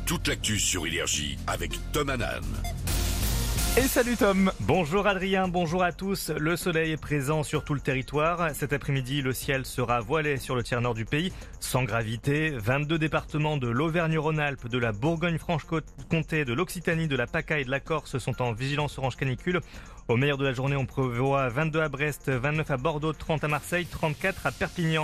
toute l'actu sur Énergie avec Tom Hanan. Et salut Tom. Bonjour Adrien, bonjour à tous. Le soleil est présent sur tout le territoire. Cet après-midi, le ciel sera voilé sur le tiers nord du pays, sans gravité. 22 départements de l'Auvergne-Rhône-Alpes, de la Bourgogne-Franche-Comté, de l'Occitanie, de la PACA et de la Corse sont en vigilance orange canicule. Au meilleur de la journée, on prévoit 22 à Brest, 29 à Bordeaux, 30 à Marseille, 34 à Perpignan.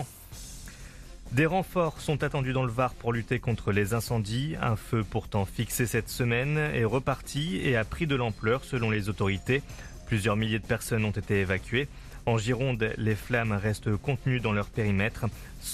Des renforts sont attendus dans le Var pour lutter contre les incendies. Un feu pourtant fixé cette semaine est reparti et a pris de l'ampleur selon les autorités. Plusieurs milliers de personnes ont été évacuées. En Gironde, les flammes restent contenues dans leur périmètre.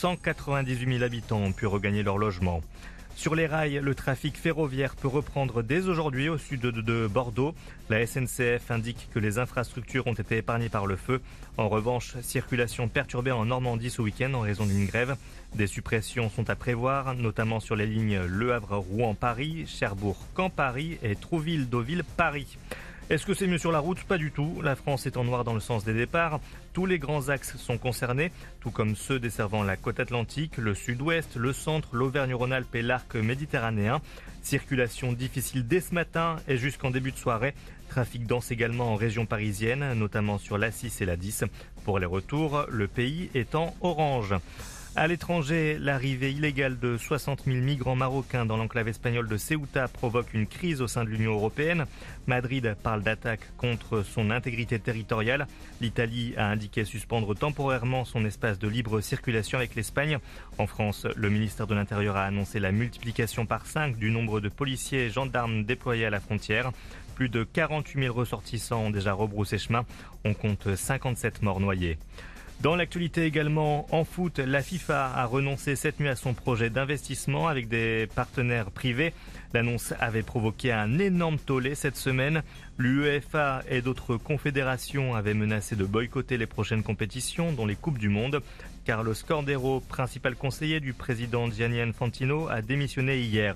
198 000 habitants ont pu regagner leur logement. Sur les rails, le trafic ferroviaire peut reprendre dès aujourd'hui au sud de Bordeaux. La SNCF indique que les infrastructures ont été épargnées par le feu. En revanche, circulation perturbée en Normandie ce week-end en raison d'une grève. Des suppressions sont à prévoir, notamment sur les lignes Le Havre-Rouen-Paris, Cherbourg-Caen-Paris et Trouville-Deauville-Paris. Est-ce que c'est mieux sur la route? Pas du tout. La France est en noir dans le sens des départs. Tous les grands axes sont concernés, tout comme ceux desservant la côte atlantique, le sud-ouest, le centre, l'Auvergne-Rhône-Alpes et l'arc méditerranéen. Circulation difficile dès ce matin et jusqu'en début de soirée. Trafic dense également en région parisienne, notamment sur l'A6 et l'A10. Pour les retours, le pays est en orange. À l'étranger, l'arrivée illégale de 60 000 migrants marocains dans l'enclave espagnole de Ceuta provoque une crise au sein de l'Union européenne. Madrid parle d'attaque contre son intégrité territoriale. L'Italie a indiqué suspendre temporairement son espace de libre circulation avec l'Espagne. En France, le ministère de l'Intérieur a annoncé la multiplication par 5 du nombre de policiers et gendarmes déployés à la frontière. Plus de 48 000 ressortissants ont déjà rebroussé chemin. On compte 57 morts noyés. Dans l'actualité également, en foot, la FIFA a renoncé cette nuit à son projet d'investissement avec des partenaires privés. L'annonce avait provoqué un énorme tollé cette semaine. L'UEFA et d'autres confédérations avaient menacé de boycotter les prochaines compétitions, dont les Coupes du Monde. Carlos Cordeiro, principal conseiller du président Gianni Infantino, a démissionné hier.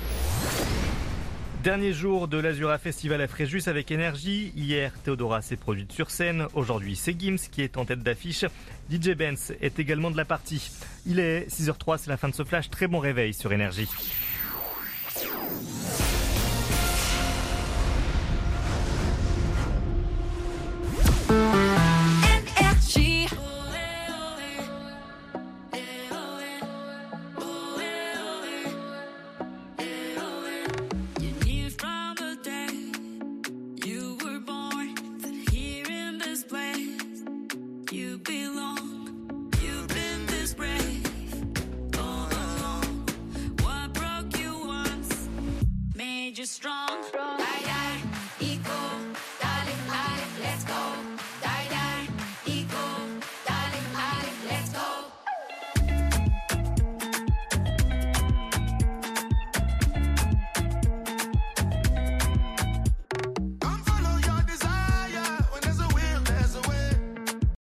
Dernier jour de l'Azura Festival à Fréjus avec Énergie. Hier, Théodora s'est produite sur scène. Aujourd'hui, c'est Gims qui est en tête d'affiche. DJ Benz est également de la partie. Il est 6h03, c'est la fin de ce flash. Très bon réveil sur Énergie. Strong.